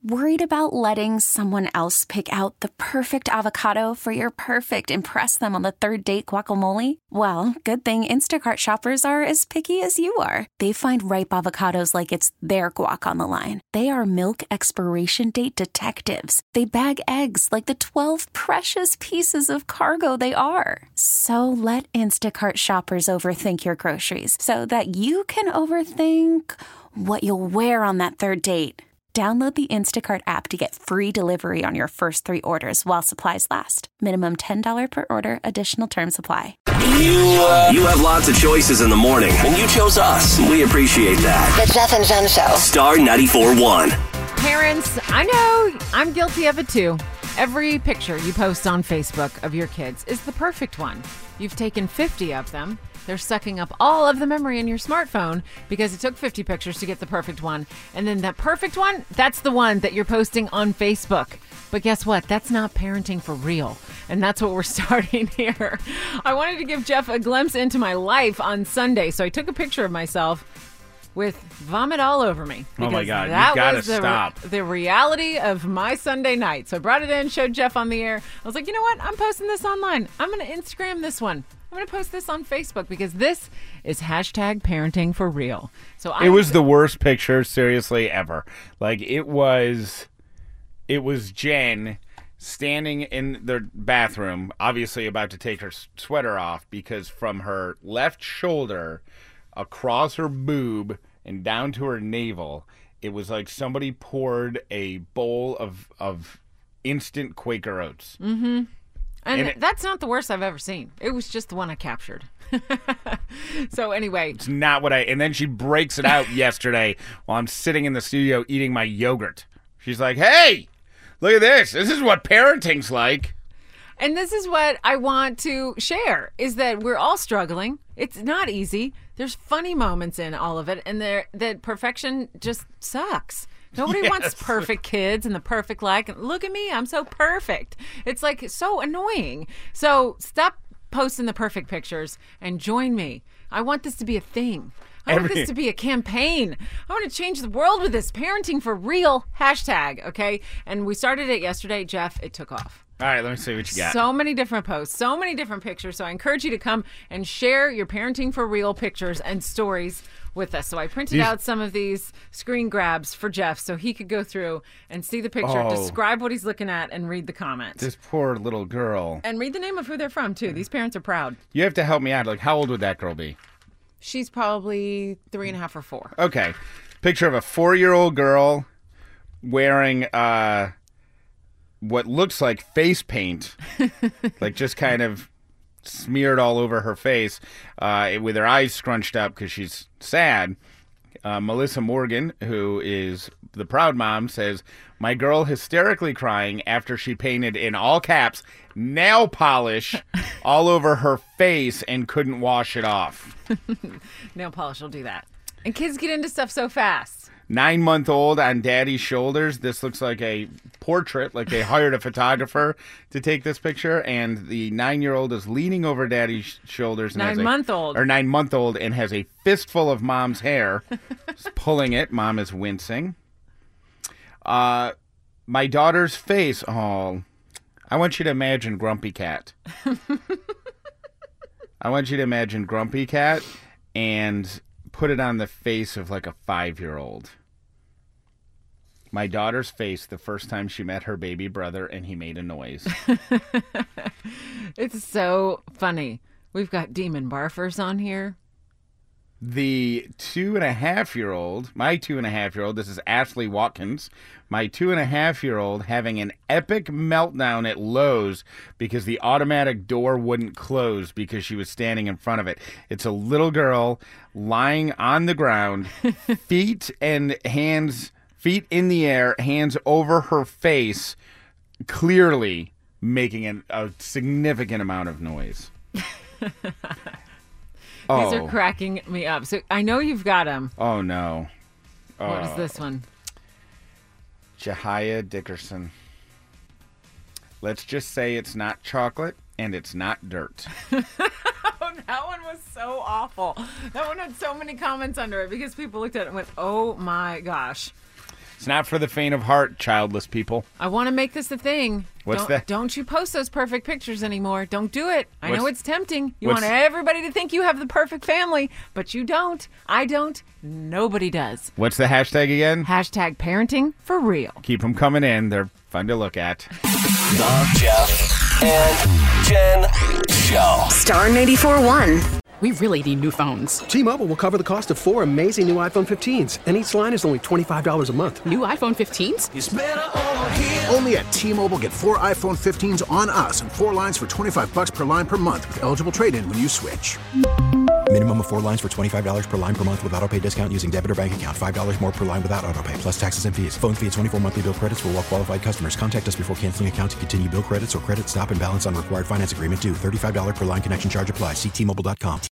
Worried about letting someone else pick out the perfect avocado for your perfect impress them on the third date guacamole? Well, good thing Instacart shoppers are as picky as you are. They find ripe avocados like it's their guac on the line. They are milk expiration date detectives. They bag eggs like the 12 precious pieces of cargo they are. So let Instacart shoppers overthink your groceries so that you can overthink what you'll wear on that third date. Download the Instacart app to get free delivery on your first 3 orders while supplies last. Minimum $10 per order. Additional terms apply. You have lots of choices in the morning, and you chose us. We appreciate that. The Jeff and Jen Show. Star 94.1. Parents, I know I'm guilty of it too. Every picture you post on Facebook of your kids is the perfect one. You've taken 50 of them. They're sucking up all of the memory in your smartphone because it took 50 pictures to get the perfect one. And then that perfect one, that's the one that you're posting on Facebook. But guess what? That's not parenting for real. And that's what we're starting here. I wanted to give Jeff a glimpse into my life on Sunday. So I took a picture of myself with vomit all over me. Oh my God, that you gotta was stop. The reality of my Sunday night. So I brought it in, showed Jeff on the air. I was like, you know what? I'm posting this online. I'm going to Instagram this one. I'm going to post this on Facebook because this is hashtag parenting for real. So it was the worst picture, seriously, ever. Like, it was Jen standing in the bathroom, obviously about to take her sweater off, because from her left shoulder across her boob and down to her navel, it was like somebody poured a bowl of instant Quaker Oats. Mm-hmm. And that's not the worst I've ever seen. It was just the one I captured. So anyway. It's not what and then she breaks it out yesterday while I'm sitting in the studio eating my yogurt. She's like, hey, look at this. This is what parenting's like. And this is what I want to share, is that we're all struggling. It's not easy. There's funny moments in all of it, and that perfection just sucks. Nobody wants perfect kids and the perfect life. Look at me, I'm so perfect. It's like so annoying. So stop posting the perfect pictures and join me. I want this to be a thing. I want this to be a campaign. I want to change the world with this parenting for real hashtag, okay? And we started it yesterday, Jeff. It took off. All right, let me see what you got. So many different posts, so many different pictures. So I encourage you to come and share your parenting for real pictures and stories with us. So I printed out some of these screen grabs for Jeff so he could go through and see the picture, describe what he's looking at, and read the comment. This poor little girl. And read the name of who they're from, too. These parents are proud. You have to help me out. Like, how old would that girl be? She's probably 3.5 or 4. Okay. Picture of a 4-year-old girl wearing what looks like face paint, like just kind of smeared all over her face, with her eyes scrunched up because she's sad. Melissa Morgan, who is the proud mom, says, my girl hysterically crying after she painted, in all caps, nail polish all over her face and couldn't wash it off. Nail polish will do that. And kids get into stuff so fast. 9-month-old on daddy's shoulders. This looks like a portrait, like they hired a photographer to take this picture, and the 9-year-old is leaning over daddy's shoulders. And 9-month-old and has a fistful of mom's hair. Just pulling it. Mom is wincing. My daughter's face. Oh, I want you to imagine Grumpy Cat. I want you to imagine Grumpy Cat and put it on the face of like a 5-year-old. My daughter's face the first time she met her baby brother and he made a noise. It's so funny. We've got demon barfers on here. The 2.5-year-old, my 2.5-year-old, this is Ashley Watkins, my 2.5-year-old having an epic meltdown at Lowe's because the automatic door wouldn't close because she was standing in front of it. It's a little girl lying on the ground, feet in the air, hands over her face, clearly making a significant amount of noise. These are cracking me up. So I know you've got them. Oh, no. What is this one? Jahia Dickerson. Let's just say it's not chocolate and it's not dirt. Oh, that one was so awful. That one had so many comments under it because people looked at it and went, oh, my gosh. It's not for the faint of heart, childless people. I want to make this a thing. What's that? Don't you post those perfect pictures anymore. Don't do it. I know it's tempting. You what's- want everybody to think you have the perfect family, but you don't. I don't. Nobody does. What's the hashtag again? Hashtag parenting for real. Keep them coming in. They're fun to look at. The Jeff and Jen Show. Star 94.1. We really need new phones. T-Mobile will cover the cost of 4 amazing new iPhone 15s, and each line is only $25 a month. New iPhone 15s? It's better over here. Only at T-Mobile, get 4 iPhone 15s on us and 4 lines for $25 per line per month with eligible trade-in when you switch. Minimum of 4 lines for $25 per line per month with autopay discount using debit or bank account. $5 more per line without autopay, plus taxes and fees. Phone fee at 24 monthly bill credits for well-qualified customers. Contact us before canceling account to continue bill credits or credit stop and balance on required finance agreement due. $35 per line connection charge applies. See T-Mobile.com.